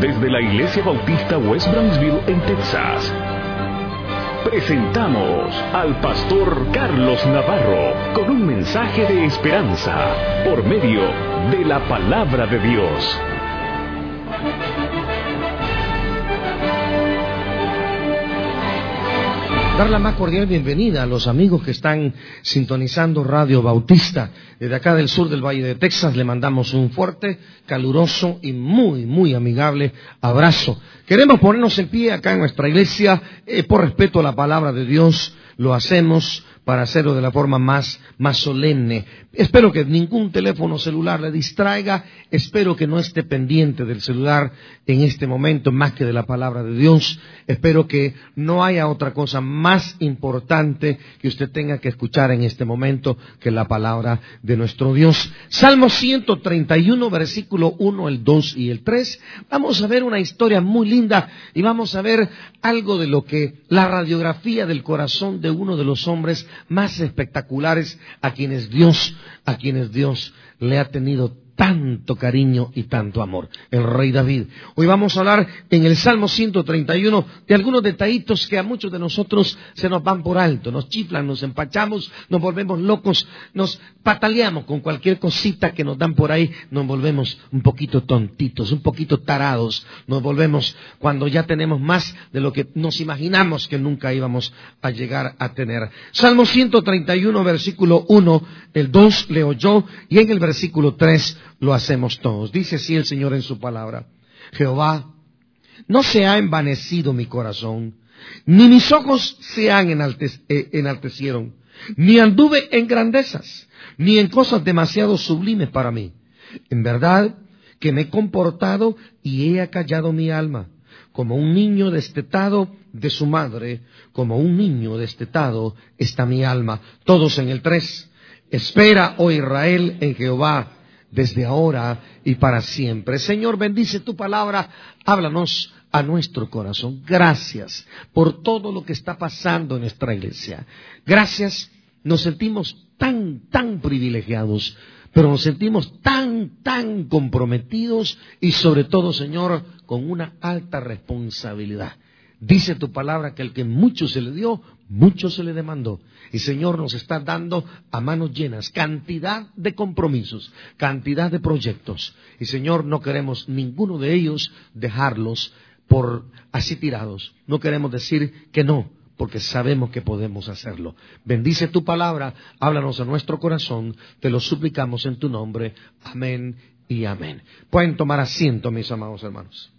desde la Iglesia Bautista West Brownsville en Texas, presentamos al pastor Carlos Navarro con un mensaje de esperanza por medio de la palabra de Dios. Dar la más cordial bienvenida a los amigos que están sintonizando Radio Bautista. Desde acá del sur del Valle de Texas le mandamos un fuerte, caluroso y muy amigable abrazo. Queremos ponernos en pie acá en nuestra iglesia, por respeto a la palabra de Dios, lo hacemos para hacerlo de la forma más solemne. Espero que ningún teléfono celular le distraiga, espero que no esté pendiente del celular en este momento más que de la palabra de Dios. Espero que no haya otra cosa más importante que usted tenga que escuchar en este momento que la palabra de nuestro Dios. Salmo 131, versículo 1, el 2 y el 3. Vamos a ver una historia muy linda y vamos a ver algo de lo que la radiografía del corazón de uno de los hombres más espectaculares a quienes Dios le ha tenido tanto cariño y tanto amor, el rey David. Hoy vamos a hablar en el Salmo 131 de algunos detallitos que a muchos de nosotros se nos van por alto, nos chiflan, nos empachamos, nos volvemos locos, nos pataleamos con cualquier cosita que nos dan por ahí, nos volvemos un poquito tontitos, un poquito tarados, nos volvemos cuando ya tenemos más de lo que nos imaginamos que nunca íbamos a llegar a tener. Salmo 131, versículo 1, el 2 leo yo y en el versículo 3 lo hacemos todos. Dice así el Señor en su palabra: Jehová, no se ha envanecido mi corazón, ni mis ojos se han enaltecieron, ni anduve en grandezas, ni en cosas demasiado sublimes para mí. En verdad que me he comportado y he acallado mi alma, como un niño destetado de su madre, como un niño destetado está mi alma. Todos en el 3. Espera, oh Israel, en Jehová, desde ahora y para siempre. Señor, bendice tu palabra, háblanos a nuestro corazón. Gracias por todo lo que está pasando en nuestra iglesia. Gracias, nos sentimos tan privilegiados, pero nos sentimos tan comprometidos y sobre todo, Señor, con una alta responsabilidad. Dice tu palabra que el que mucho se le dio, mucho se le demandó. Y Señor, nos está dando a manos llenas cantidad de compromisos, cantidad de proyectos. Y Señor, no queremos ninguno de ellos dejarlos por así tirados. No queremos decir que no, porque sabemos que podemos hacerlo. Bendice tu palabra, háblanos a nuestro corazón, te lo suplicamos en tu nombre. Amén y amén. Pueden tomar asiento, mis amados hermanos.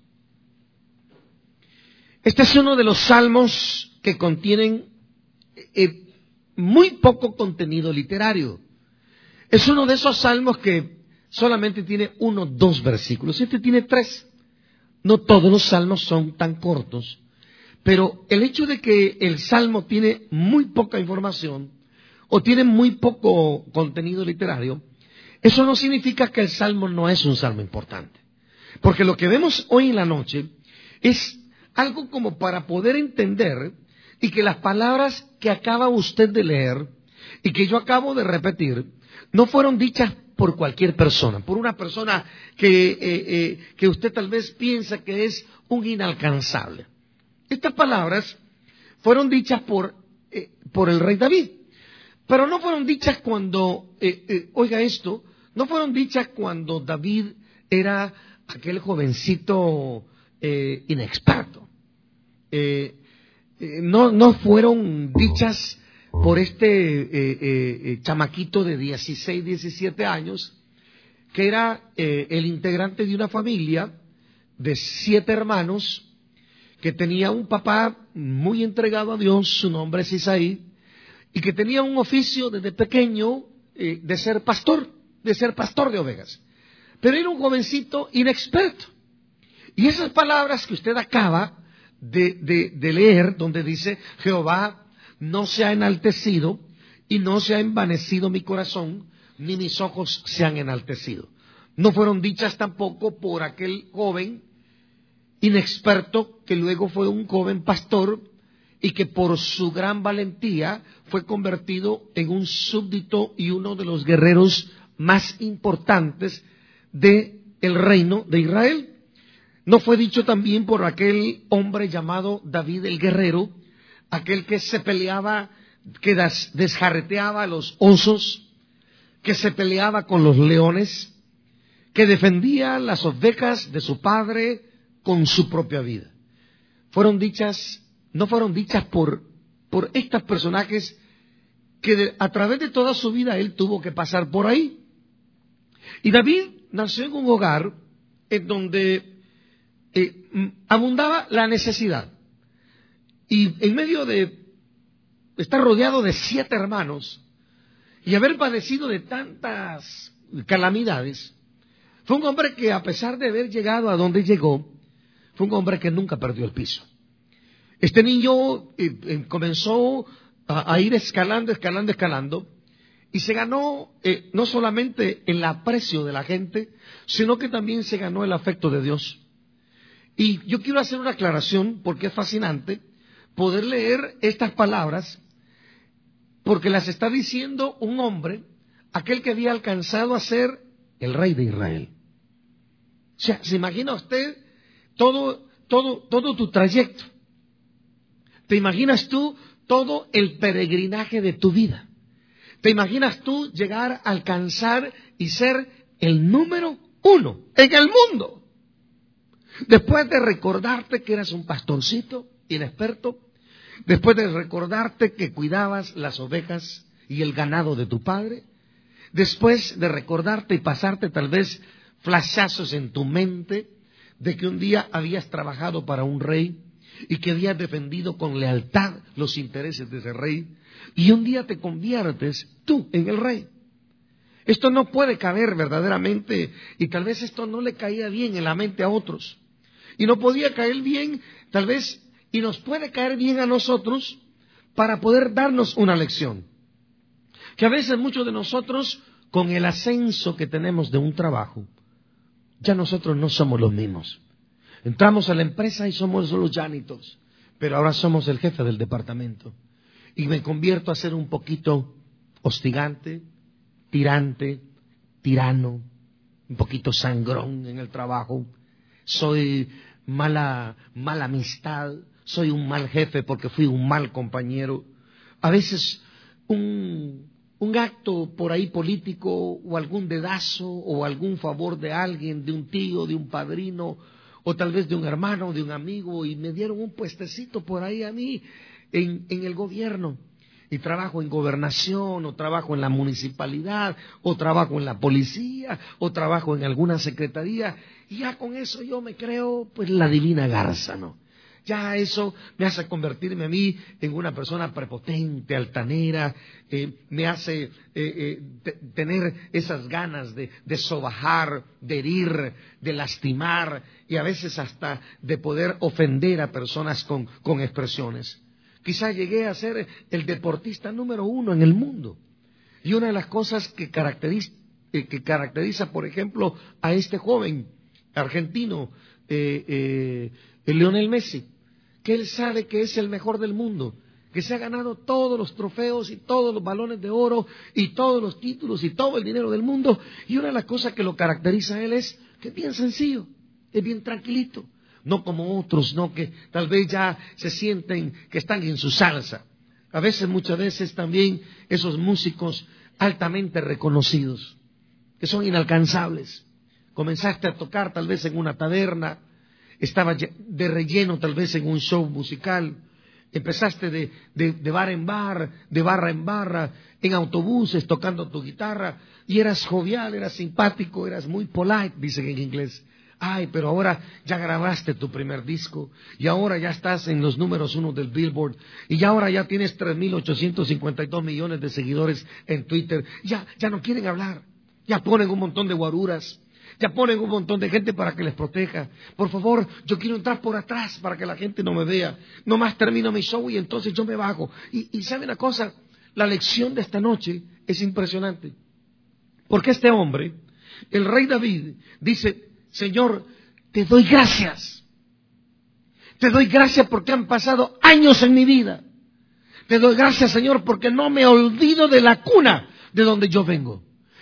Este es uno de los salmos que contienen muy poco contenido literario. Es uno de esos salmos que solamente tiene 1 o 2 versículos. Este tiene 3. No todos los salmos son tan cortos, pero el hecho de que el salmo tiene muy poca información o tiene muy poco contenido literario, eso no significa que el salmo no es un salmo importante. Porque lo que vemos hoy en la noche es algo como para poder entender y que las palabras que acaba usted de leer y que yo acabo de repetir no fueron dichas por cualquier persona, por una persona que usted tal vez piensa que es un inalcanzable. Estas palabras fueron dichas por el rey David, pero no fueron dichas cuando, oiga esto, no fueron dichas cuando David era aquel jovencito inexperto. No fueron dichas por este chamaquito de 16, 17 años, que era el integrante de una familia de 7 hermanos, que tenía un papá muy entregado a Dios, su nombre es Isaí, y que tenía un oficio desde pequeño de ser pastor de ovejas. Pero era un jovencito inexperto. Y esas palabras que usted acaba de leer, donde dice: Jehová, no se ha enaltecido y no se ha envanecido mi corazón, ni mis ojos se han enaltecido. No fueron dichas tampoco por aquel joven inexperto que luego fue un joven pastor y que por su gran valentía fue convertido en un súbdito y uno de los guerreros más importantes del reino de Israel. ¿No fue dicho también por aquel hombre llamado David el guerrero, aquel que se peleaba, que desjarreteaba a los osos, que se peleaba con los leones, que defendía las ovejas de su padre con su propia vida? No fueron dichas por estos personajes que a través de toda su vida él tuvo que pasar por ahí. Y David nació en un hogar en donde abundaba la necesidad. Y en medio de estar rodeado de 7 hermanos y haber padecido de tantas calamidades, fue un hombre que, a pesar de haber llegado a donde llegó, fue un hombre que nunca perdió el piso. Este niño comenzó a ir escalando, y se ganó no solamente el aprecio de la gente, sino que también se ganó el afecto de Dios. Y yo quiero hacer una aclaración, porque es fascinante poder leer estas palabras, porque las está diciendo un hombre, aquel que había alcanzado a ser el rey de Israel. O sea, ¿se imagina usted todo tu trayecto? ¿Te imaginas tú todo el peregrinaje de tu vida? ¿Te imaginas tú llegar a alcanzar y ser el número 1 en el mundo? Después de recordarte que eras un pastorcito inexperto, después de recordarte que cuidabas las ovejas y el ganado de tu padre, después de recordarte y pasarte tal vez flashazos en tu mente de que un día habías trabajado para un rey y que habías defendido con lealtad los intereses de ese rey, y un día te conviertes tú en el rey. Esto no puede caber verdaderamente, y tal vez esto no le caía bien en la mente a otros, y no podía caer bien tal vez, y nos puede caer bien a nosotros para poder darnos una lección. Que a veces muchos de nosotros, con el ascenso que tenemos de un trabajo, ya nosotros no somos los mismos. Entramos a la empresa y somos los janitos, pero ahora somos el jefe del departamento. Y me convierto a ser un poquito hostigante, tirante, tirano, un poquito sangrón en el trabajo. Soy mala amistad, soy un mal jefe porque fui un mal compañero. A veces un acto por ahí político, o algún dedazo, o algún favor de alguien, de un tío, de un padrino, o tal vez de un hermano, de un amigo, y me dieron un puestecito por ahí a mí en el gobierno. Y trabajo en gobernación, o trabajo en la municipalidad, o trabajo en la policía, o trabajo en alguna secretaría, y ya con eso yo me creo pues la divina garza, ¿no? Ya eso me hace convertirme a mí en una persona prepotente, altanera, me hace tener esas ganas de sobajar, de herir, de lastimar, y a veces hasta de poder ofender a personas con expresiones. Quizá llegué a ser el deportista número 1 en el mundo. Y una de las cosas que caracteriza, por ejemplo, a este joven argentino, Lionel Messi, que él sabe que es el mejor del mundo, que se ha ganado todos los trofeos y todos los balones de oro y todos los títulos y todo el dinero del mundo. Y una de las cosas que lo caracteriza a él es que es bien sencillo, es bien tranquilito, no como otros, no, que tal vez ya se sienten que están en su salsa. A veces, muchas veces también esos músicos altamente reconocidos, que son inalcanzables. Comenzaste a tocar tal vez en una taberna, estaba de relleno tal vez en un show musical, empezaste de bar en bar, de barra en barra, en autobuses tocando tu guitarra, y eras jovial, eras simpático, eras muy polite, dicen en inglés. Ay, pero ahora ya grabaste tu primer disco, y ahora ya estás en los números 1 del Billboard, y ahora ya tienes 3.852 millones de seguidores en Twitter. Ya no quieren hablar, ya ponen un montón de guaruras, ya ponen un montón de gente para que les proteja. Por favor, yo quiero entrar por atrás para que la gente no me vea. Nomás termino mi show y entonces yo me bajo. Y ¿sabe una cosa? La lección de esta noche es impresionante. Porque este hombre, el rey David, dice: Señor, te doy gracias. Te doy gracias porque han pasado años en mi vida. Te doy gracias, Señor, porque no me olvido de la cuna de donde yo vengo.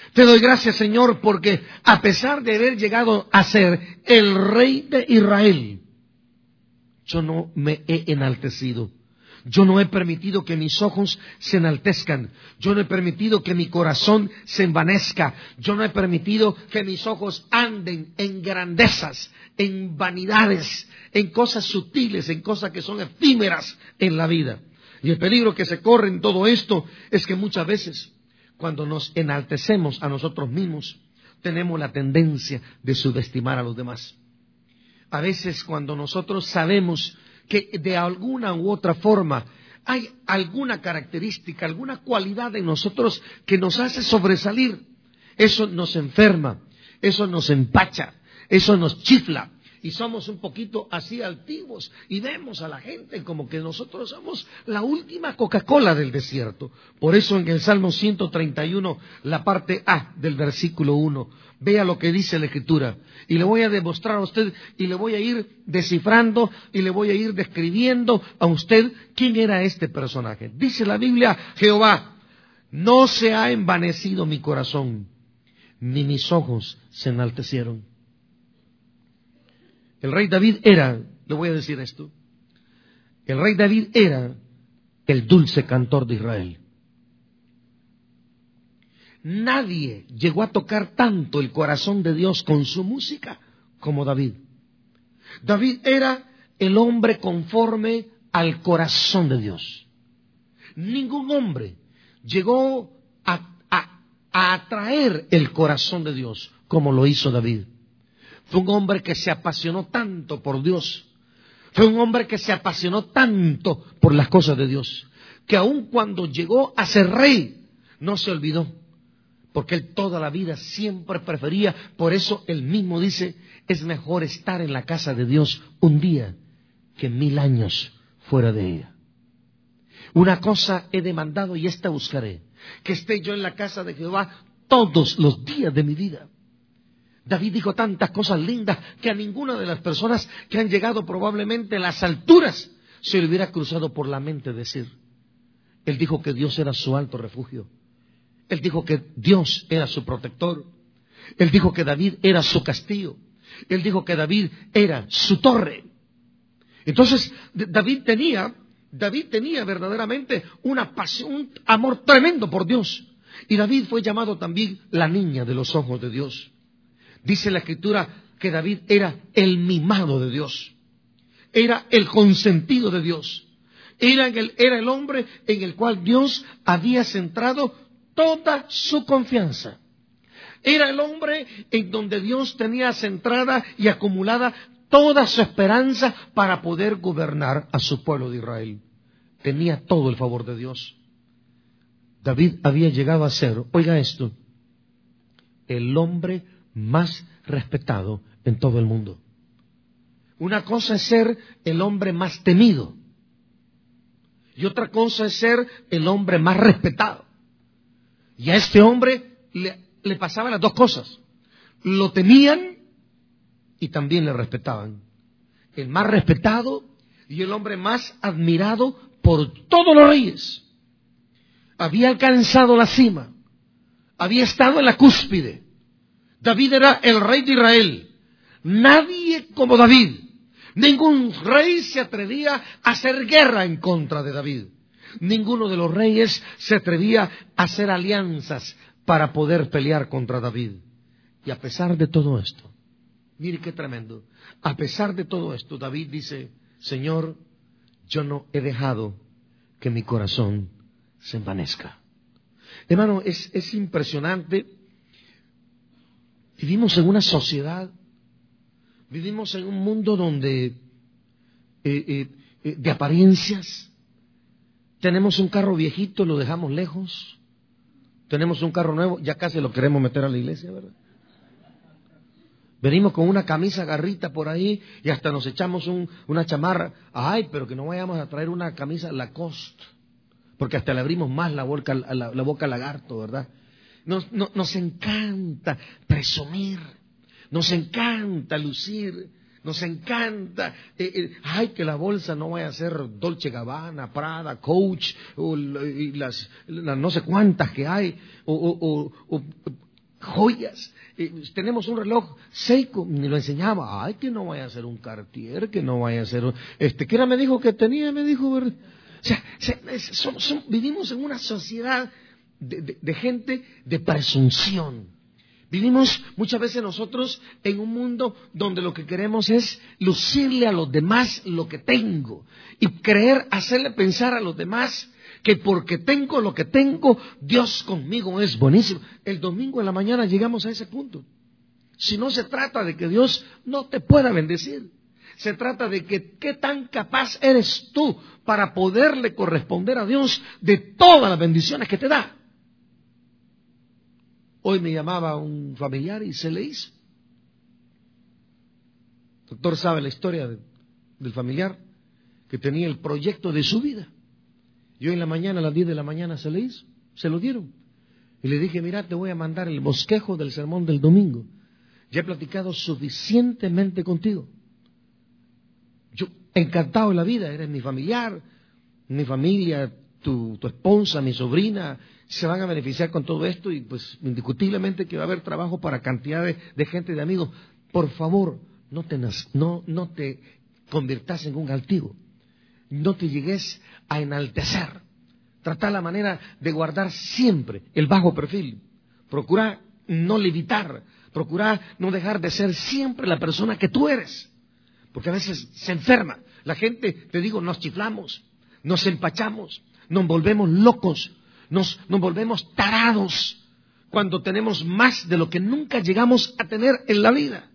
Te doy gracias, Señor, porque a pesar de haber llegado a ser el rey de Israel, yo no me he enaltecido. Yo no he permitido que mis ojos se enaltezcan. Yo no he permitido que mi corazón se envanezca. Yo no he permitido que mis ojos anden en grandezas, en vanidades, en cosas sutiles, en cosas que son efímeras en la vida. Y el peligro que se corre en todo esto es que muchas veces, cuando nos enaltecemos a nosotros mismos, tenemos la tendencia de subestimar a los demás. A veces cuando nosotros sabemos que de alguna u otra forma hay alguna característica, alguna cualidad en nosotros que nos hace sobresalir, eso nos enferma, eso nos empacha, eso nos chifla. Y somos un poquito así altivos y vemos a la gente como que nosotros somos la última Coca-Cola del desierto. Por eso en el Salmo 131, la parte A del versículo 1, vea lo que dice la Escritura. Y le voy a demostrar a usted y le voy a ir descifrando y le voy a ir describiendo a usted quién era este personaje. Dice la Biblia: Jehová, no se ha envanecido mi corazón, ni mis ojos se enaltecieron. El rey David era, le voy a decir esto, el rey David era el dulce cantor de Israel. Nadie llegó a tocar tanto el corazón de Dios con su música como David. David era el hombre conforme al corazón de Dios. Ningún hombre llegó a atraer el corazón de Dios como lo hizo David. Fue un hombre que se apasionó tanto por Dios. Fue un hombre que se apasionó tanto por las cosas de Dios, que aun cuando llegó a ser rey, no se olvidó. Porque él toda la vida siempre prefería, por eso él mismo dice, es mejor estar en la casa de Dios un día que 1000 años fuera de ella. Una cosa he demandado y esta buscaré, que esté yo en la casa de Jehová todos los días de mi vida. David dijo tantas cosas lindas que a ninguna de las personas que han llegado probablemente a las alturas se le hubiera cruzado por la mente decir. Él dijo que Dios era su alto refugio. Él dijo que Dios era su protector. Él dijo que David era su castillo. Él dijo que David era su torre. Entonces David tenía verdaderamente una pasión, un amor tremendo por Dios. Y David fue llamado también la niña de los ojos de Dios. Dice la Escritura que David era el mimado de Dios, era el consentido de Dios, era el hombre en el cual Dios había centrado toda su confianza. Era el hombre en donde Dios tenía centrada y acumulada toda su esperanza para poder gobernar a su pueblo de Israel. Tenía todo el favor de Dios. David había llegado a ser, oiga esto, el hombre más respetado en todo el mundo. Una cosa es ser el hombre más temido y otra cosa es ser el hombre más respetado. Y a este hombre le pasaban las dos cosas. Lo temían y también le respetaban. El más respetado y el hombre más admirado por todos los reyes. Había alcanzado la cima, había estado en la cúspide. David era el rey de Israel. Nadie como David. Ningún rey se atrevía a hacer guerra en contra de David. Ninguno de los reyes se atrevía a hacer alianzas para poder pelear contra David. Y a pesar de todo esto, mire qué tremendo, a pesar de todo esto, David dice, Señor, yo no he dejado que mi corazón se envanezca. Hermano, es impresionante. Vivimos en una sociedad, vivimos en un mundo donde de apariencias. Tenemos un carro viejito, lo dejamos lejos. Tenemos un carro nuevo, ya casi lo queremos meter a la iglesia, ¿verdad? Venimos con una camisa garrita por ahí y hasta nos echamos una chamarra. Ay, pero que no vayamos a traer una camisa Lacoste, porque hasta le abrimos más la boca al lagarto, ¿verdad? Nos encanta presumir, nos encanta lucir, nos encanta, que la bolsa no vaya a ser Dolce Gabbana, Prada, Coach, y las no sé cuántas que hay, joyas. Tenemos un reloj Seiko, me lo enseñaba. Ay, que no vaya a ser un Cartier, que no vaya a ser un... ¿Qué era? Me dijo que tenía, me dijo, ¿verdad? O sea, vivimos en una sociedad de gente de presunción. Vivimos muchas veces nosotros en un mundo donde lo que queremos es lucirle a los demás lo que tengo y hacerle pensar a los demás que porque tengo lo que tengo, Dios conmigo es buenísimo. El domingo en la mañana llegamos a ese punto. Si no se trata de que Dios no te pueda bendecir, se trata de que qué tan capaz eres tú para poderle corresponder a Dios de todas las bendiciones que te da. Hoy me llamaba un familiar y se le hizo. El doctor sabe la historia del familiar que tenía el proyecto de su vida. Y hoy en la mañana, a las 10 de la mañana se le hizo, se lo dieron. Y le dije, mira, te voy a mandar el bosquejo del sermón del domingo. Ya he platicado suficientemente contigo. Yo, encantado de la vida, eres mi familiar, mi familia, tu esposa, mi sobrina, se van a beneficiar con todo esto y pues indiscutiblemente que va a haber trabajo para cantidad de gente, de amigos. Por favor, no te conviertas en un altivo. No te llegues a enaltecer. Trata la manera de guardar siempre el bajo perfil. Procura no levitar. Procura no dejar de ser siempre la persona que tú eres. Porque a veces se enferma. La gente, te digo, nos chiflamos, nos empachamos, nos volvemos locos, nos volvemos tarados cuando tenemos más de lo que nunca llegamos a tener en la vida.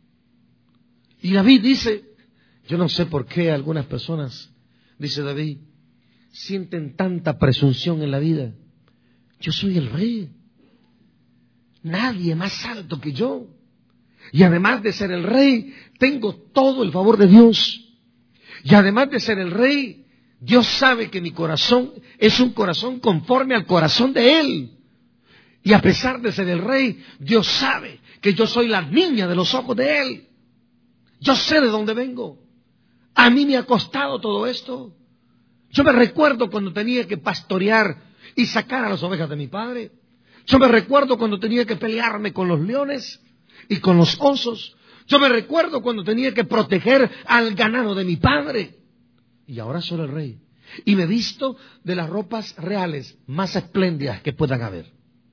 Y David dice, yo no sé por qué algunas personas, dice David, sienten tanta presunción en la vida. Yo soy el rey. Nadie más alto que yo. Y además de ser el rey, tengo todo el favor de Dios. Y además de ser el rey, Dios sabe que mi corazón es un corazón conforme al corazón de Él. Y a pesar de ser el rey, Dios sabe que yo soy la niña de los ojos de Él. Yo sé de dónde vengo. A mí me ha costado todo esto. Yo me recuerdo cuando tenía que pastorear y sacar a las ovejas de mi padre. Yo me recuerdo cuando tenía que pelearme con los leones y con los osos. Yo me recuerdo cuando tenía que proteger al ganado de mi padre. Y ahora soy el rey. Y me visto de las ropas reales más espléndidas que puedan haber.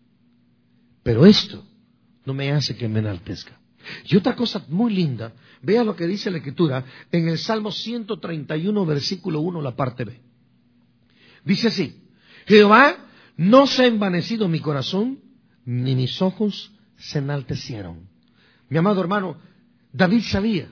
Pero esto no me hace que me enaltezca. Y otra cosa muy linda, vea lo que dice la Escritura en el Salmo 131, versículo 1, la parte B. Dice así, Jehová, no se ha envanecido mi corazón, ni mis ojos se enaltecieron. Mi amado hermano, David sabía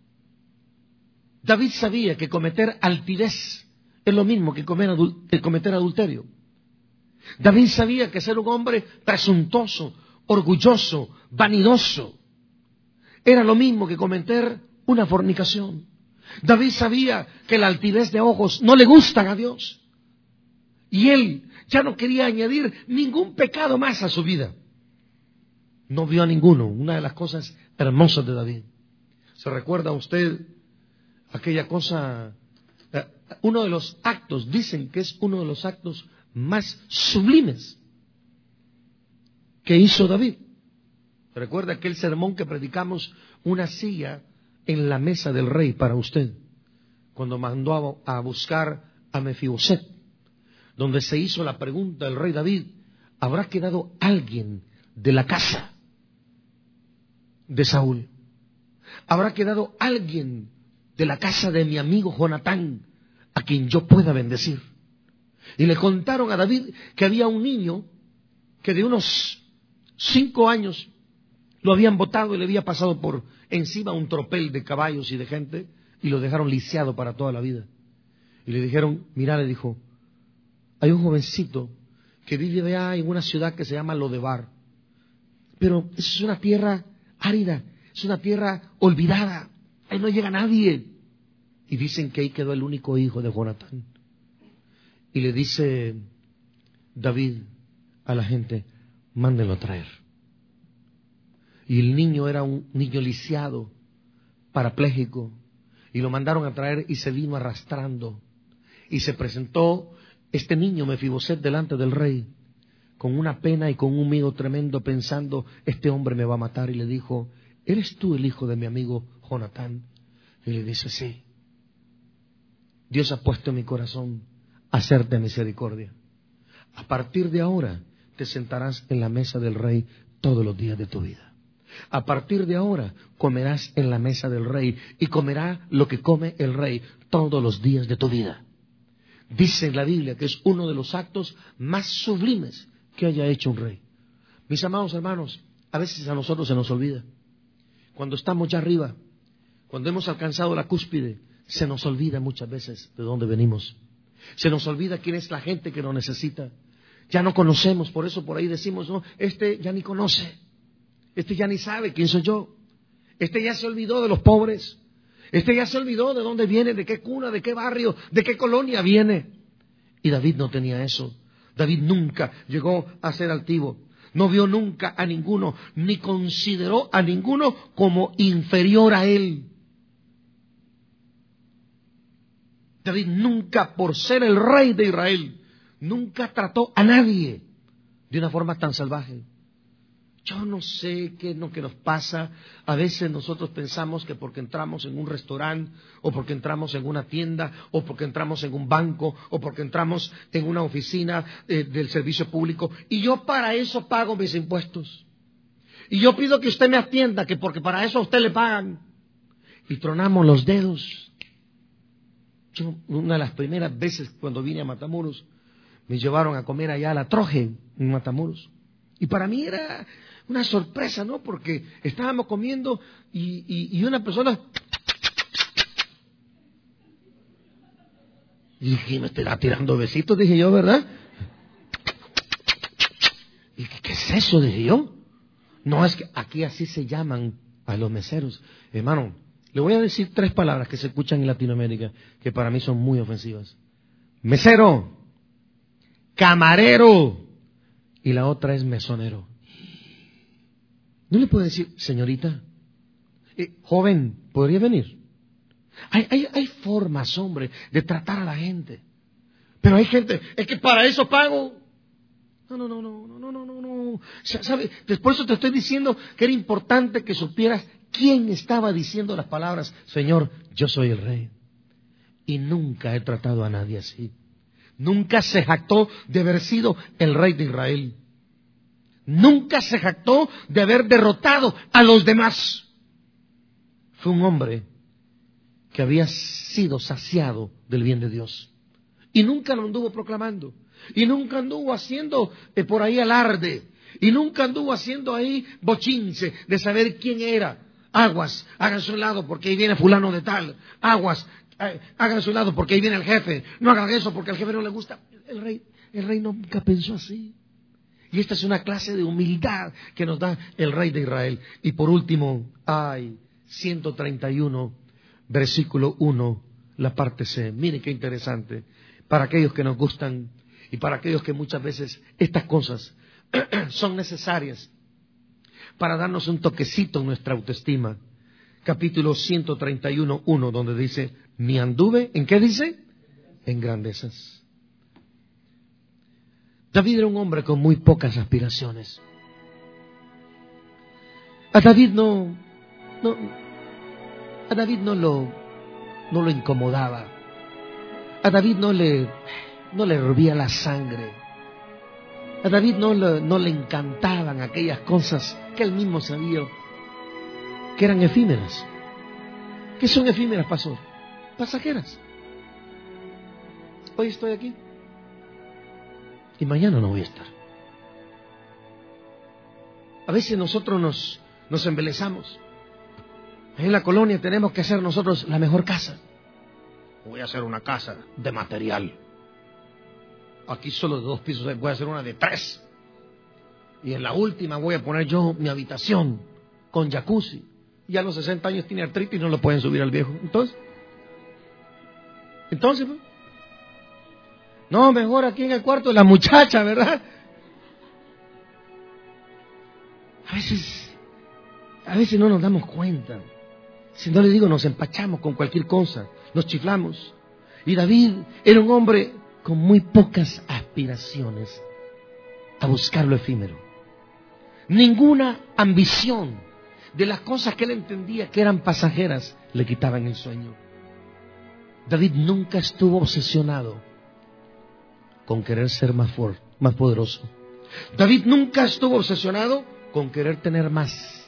que cometer altivez es lo mismo que cometer adulterio. David sabía que ser un hombre presuntuoso, orgulloso, vanidoso, era lo mismo que cometer una fornicación. David sabía que la altivez de ojos no le gustan a Dios. Y él ya no quería añadir ningún pecado más a su vida. No vio a ninguno. Una de las cosas hermosas de David. ¿Se recuerda usted aquella cosa? Uno de los actos, dicen que es uno de los actos más sublimes que hizo David. ¿Recuerda aquel sermón que predicamos, una silla en la mesa del rey para usted? Cuando mandó a buscar a Mefiboset, donde se hizo la pregunta del rey David, ¿habrá quedado alguien de la casa de Saúl? ¿Habrá quedado alguien de la casa de mi amigo Jonatán a quien yo pueda bendecir? Y le contaron a David que había un niño que de unos 5 años lo habían botado y le había pasado por encima un tropel de caballos y de gente y lo dejaron lisiado para toda la vida. Y le dijeron, mira, le dijo, hay un jovencito que vive allá en una ciudad que se llama Lodebar, pero es una tierra árida, es una tierra olvidada, ahí no llega nadie. Y dicen que ahí quedó el único hijo de Jonatán. Y le dice David a la gente, mándenlo a traer. Y el niño era un niño lisiado, parapléjico, y lo mandaron a traer y se vino arrastrando. Y se presentó este niño Mefiboset delante del rey con una pena y con un miedo tremendo, pensando, este hombre me va a matar, y le dijo, ¿eres tú el hijo de mi amigo Jonatán? Y le dice, sí. Dios ha puesto en mi corazón hacerte misericordia. A partir de ahora te sentarás en la mesa del rey todos los días de tu vida. A partir de ahora comerás en la mesa del rey y comerá lo que come el rey todos los días de tu vida. Dice en la Biblia que es uno de los actos más sublimes que haya hecho un rey. Mis amados hermanos, a veces a nosotros se nos olvida. Cuando estamos ya arriba, cuando hemos alcanzado la cúspide, se nos olvida muchas veces de dónde venimos. Se nos olvida quién es la gente que nos necesita. Ya no conocemos, por eso por ahí decimos, no, este ya ni conoce. Este ya ni sabe quién soy yo. Este ya se olvidó de los pobres. Este ya se olvidó de dónde viene, de qué cuna, de qué barrio, de qué colonia viene. Y David no tenía eso. David nunca llegó a ser altivo. No vio nunca a ninguno, ni consideró a ninguno como inferior a él. David nunca, por ser el rey de Israel, nunca trató a nadie de una forma tan salvaje. Yo no sé qué es lo que nos pasa. A veces nosotros pensamos que porque entramos en un restaurante, o porque entramos en una tienda, o porque entramos en un banco, o porque entramos en una oficina del servicio público, y yo para eso pago mis impuestos. Y yo pido que usted me atienda, que porque para eso a usted le pagan. Y tronamos los dedos. Yo, una de las primeras veces cuando vine a Matamoros, me llevaron a comer allá a la Troje en Matamoros. Y para mí era una sorpresa, ¿no? Porque estábamos comiendo y una persona... Y dije, me estará tirando besitos, dije yo, ¿verdad? ¿Y qué es eso? Dije yo. No, es que aquí así se llaman a los meseros. Hermano, le voy a decir 3 palabras que se escuchan en Latinoamérica que para mí son muy ofensivas. Mesero, camarero, y la otra es mesonero. ¿No le puedo decir, señorita, joven, podría venir? Hay formas, hombre, de tratar a la gente. Pero hay gente, es que para eso pago. No. ¿Sabe? Por eso te estoy diciendo que era importante que supieras quién estaba diciendo las palabras, Señor, yo soy el rey. Y nunca he tratado a nadie así. Nunca se jactó de haber sido el rey de Israel. Nunca se jactó de haber derrotado a los demás. Fue un hombre que había sido saciado del bien de Dios. Y nunca lo anduvo proclamando. Y nunca anduvo haciendo por ahí alarde. Y nunca anduvo haciendo ahí bochinche de saber quién era. Aguas, háganse a un lado porque ahí viene fulano de tal. Aguas, háganse a un lado porque ahí viene el jefe. No hagan eso porque al jefe no le gusta. El rey nunca pensó así. Y esta es una clase de humildad que nos da el rey de Israel. Y por último, 131, versículo 1, la parte C. Mire qué interesante. Para aquellos que nos gustan y para aquellos que muchas veces estas cosas son necesarias para darnos un toquecito en nuestra autoestima. Capítulo 131, 1, donde dice, ni anduve, ¿en qué dice? En grandezas. David era un hombre con muy pocas aspiraciones. A David no lo incomodaba. A David no le hervía la sangre. A David no le encantaban aquellas cosas que él mismo sabía que eran efímeras. ¿Qué son efímeras, pastor? Pasajeras. Hoy estoy aquí y mañana no voy a estar. A veces nosotros nos embelezamos. En la colonia tenemos que hacer nosotros la mejor casa. Voy a hacer una casa de material. Aquí solo de 2 pisos, voy a hacer una de 3. Y en la última voy a poner yo mi habitación con jacuzzi. Y a los 60 años tiene artritis y no lo pueden subir al viejo. Entonces, pues, no, mejor aquí en el cuarto de la muchacha, ¿verdad? A veces no nos damos cuenta. Si no le digo, nos empachamos con cualquier cosa, nos chiflamos. Y David era un hombre con muy pocas aspiraciones. a buscar lo efímero. Ninguna ambición de las cosas que él entendía que eran pasajeras le quitaban el sueño. David nunca estuvo obsesionado con querer ser más fuerte, más poderoso. David nunca estuvo obsesionado con querer tener más.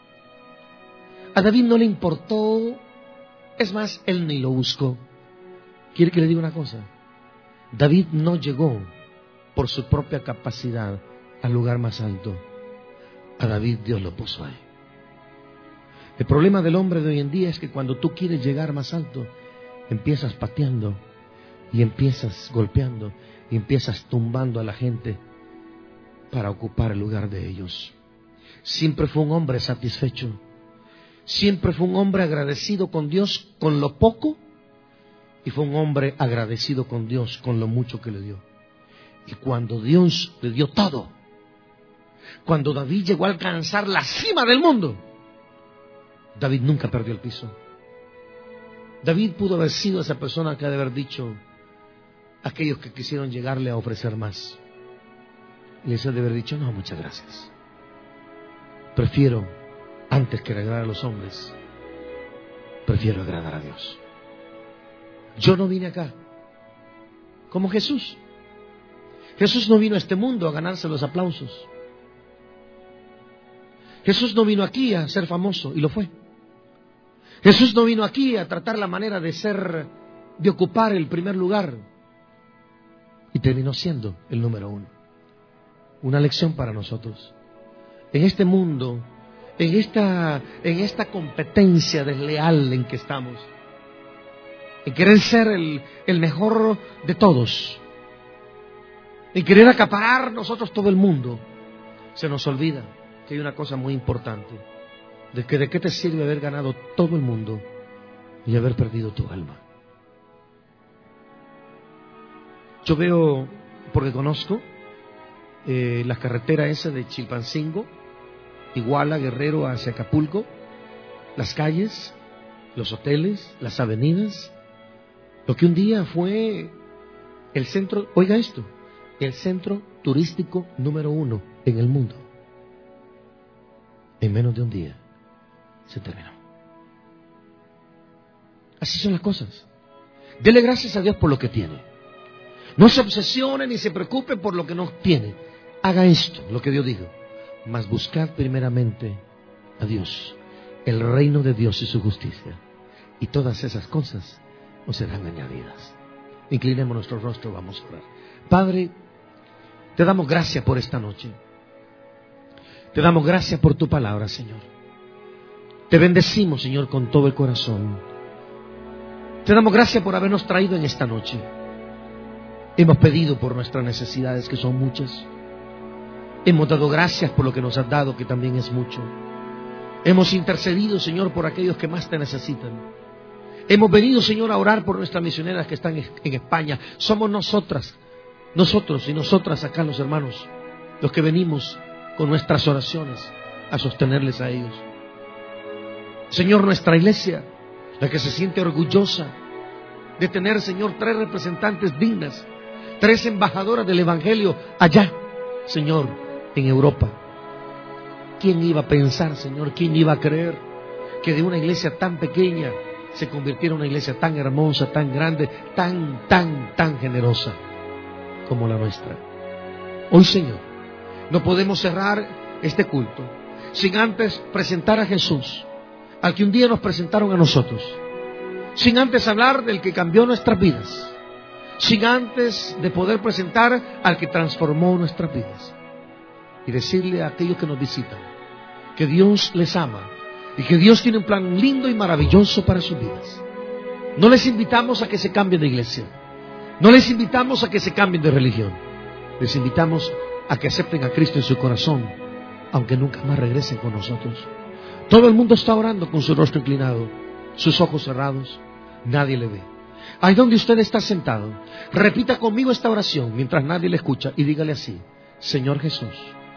A David no le importó, es más, él ni lo buscó. ¿Quiere que le diga una cosa? David no llegó por su propia capacidad al lugar más alto. A David Dios lo puso ahí. El problema del hombre de hoy en día es que cuando tú quieres llegar más alto, empiezas pateando y empiezas golpeando y empiezas tumbando a la gente para ocupar el lugar de ellos. Siempre fue un hombre satisfecho. Siempre fue un hombre agradecido con Dios con lo poco y fue un hombre agradecido con Dios con lo mucho que le dio. Y cuando Dios le dio todo, cuando David llegó a alcanzar la cima del mundo, David nunca perdió el piso. David pudo haber sido esa persona que ha de haber dicho a aquellos que quisieron llegarle a ofrecer más. Les ha de haber dicho, no, muchas gracias. Prefiero, antes que agradar a los hombres, prefiero agradar a Dios. Yo no vine acá como Jesús. Jesús no vino a este mundo a ganarse los aplausos. Jesús no vino aquí a ser famoso, y lo fue. Jesús no vino aquí a tratar la manera de ocupar el primer lugar, y terminó siendo el número 1. Una lección para nosotros. En este mundo, en esta competencia desleal en que estamos, en querer ser el mejor de todos, en querer acaparar nosotros todo el mundo, se nos olvida que hay una cosa muy importante, de qué te sirve haber ganado todo el mundo y haber perdido tu alma. Yo veo, porque conozco la carretera esa de Chilpancingo, Iguala, Guerrero hacia Acapulco, las calles, los hoteles, las avenidas, lo que un día fue el centro, oiga esto, el centro turístico número 1 en el mundo. En menos de un día se terminó. Así son las cosas. Dele gracias a Dios por lo que tiene. No se obsesione ni se preocupe por lo que no tiene. Haga esto, lo que Dios dijo. Mas buscad primeramente a Dios, el reino de Dios y su justicia, y todas esas cosas os serán añadidas. Inclinemos nuestro rostro, vamos a orar. Padre, te damos gracias por esta noche. Te damos gracias por tu palabra, Señor. Te bendecimos, Señor, con todo el corazón. Te damos gracias por habernos traído en esta noche. Hemos pedido por nuestras necesidades, que son muchas. Hemos dado gracias por lo que nos has dado, que también es mucho. Hemos intercedido, Señor, por aquellos que más te necesitan. Hemos venido, Señor, a orar por nuestras misioneras que están en España. Somos nosotros y nosotras acá, los hermanos, los que venimos con nuestras oraciones a sostenerles a ellos. Señor, nuestra iglesia, la que se siente orgullosa de tener, Señor, 3 representantes dignas, 3 embajadoras del Evangelio allá, Señor, en Europa. ¿Quién iba a pensar, Señor? ¿Quién iba a creer que de una iglesia tan pequeña se convirtiera en una iglesia tan hermosa, tan grande, tan generosa como la nuestra? Hoy, Señor, no podemos cerrar este culto sin antes presentar a Jesús, al que un día nos presentaron a nosotros, sin antes hablar del que cambió nuestras vidas, sin antes de poder presentar al que transformó nuestras vidas, y decirle a aquellos que nos visitan que Dios les ama y que Dios tiene un plan lindo y maravilloso para sus vidas. No les invitamos a que se cambien de iglesia, no les invitamos a que se cambien de religión, les invitamos a que acepten a Cristo en su corazón, aunque nunca más regresen con nosotros. Todo el mundo está orando con su rostro inclinado, sus ojos cerrados, nadie le ve. Ahí donde usted está sentado, repita conmigo esta oración mientras nadie le escucha y dígale así: Señor Jesús,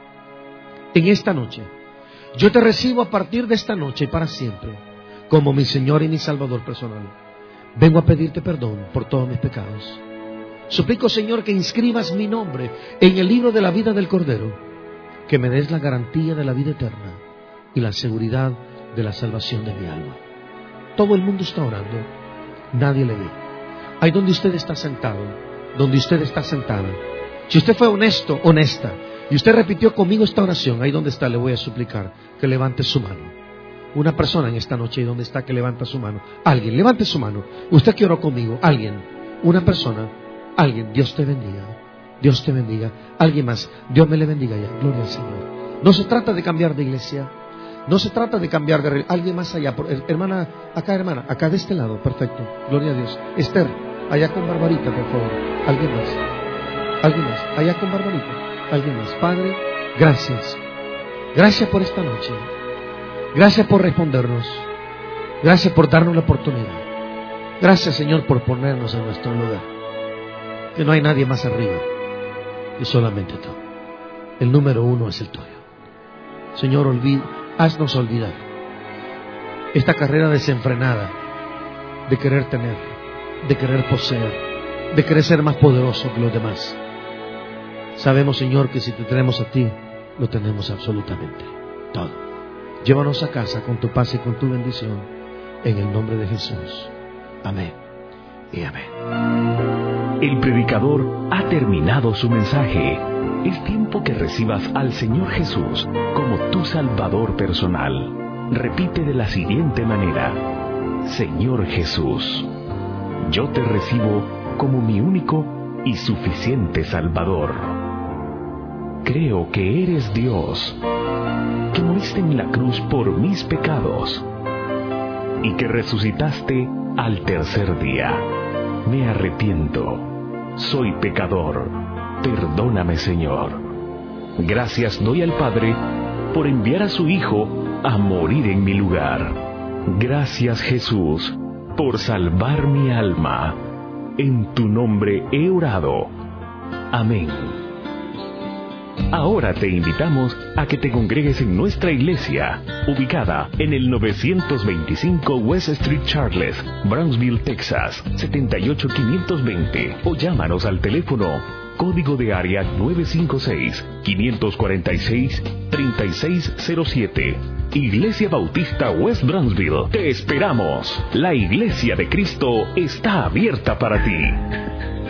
en esta noche, yo te recibo a partir de esta noche y para siempre como mi Señor y mi Salvador personal. Vengo a pedirte perdón por todos mis pecados. Suplico, Señor, que inscribas mi nombre en el libro de la vida del Cordero, que me des la garantía de la vida eterna y la seguridad de la salvación de mi alma. Todo el mundo está orando, nadie le ve. Ahí donde usted está sentado, donde usted está sentada, si usted fue honesto, honesta, y usted repitió conmigo esta oración, ahí donde está le voy a suplicar que levante su mano. Una persona en esta noche, ahí donde está, que levanta su mano. Alguien, levante su mano. Usted que oró conmigo, alguien, una persona, alguien. Dios te bendiga, Dios te bendiga. Alguien más, Dios me le bendiga ya. Gloria al Señor. No se trata de cambiar de iglesia, no se trata de cambiar de... Alguien más allá, hermana, acá de este lado, perfecto, gloria a Dios. Esther, allá con Barbarita, por favor. Alguien más, allá con Barbarita, alguien más. Padre, gracias, gracias por esta noche, gracias por respondernos, gracias por darnos la oportunidad, gracias, Señor, por ponernos en nuestro lugar, que no hay nadie más arriba que solamente tú. El número 1 es el tuyo. Señor, haznos olvidar esta carrera desenfrenada de querer tener, de querer poseer, de querer ser más poderoso que los demás. Sabemos, Señor, que si te tenemos a ti, lo tenemos absolutamente todo. Llévanos a casa con tu paz y con tu bendición, en el nombre de Jesús. Amén y amén. El predicador ha terminado su mensaje. Es tiempo que recibas al Señor Jesús como tu Salvador personal. Repite de la siguiente manera: Señor Jesús, yo te recibo como mi único y suficiente Salvador. Creo que eres Dios, que moriste en la cruz por mis pecados y que resucitaste al tercer día. Me arrepiento, soy pecador, perdóname, Señor. Gracias doy al Padre por enviar a su Hijo a morir en mi lugar. Gracias, Jesús, por salvar mi alma. En tu nombre he orado. Amén. Ahora te invitamos a que te congregues en nuestra iglesia, ubicada en el 925 West Street Charles, Brownsville, Texas, 78520, o llámanos al teléfono código de área 956-546-3607. Iglesia Bautista West Brownsville, te esperamos. La Iglesia de Cristo está abierta para ti.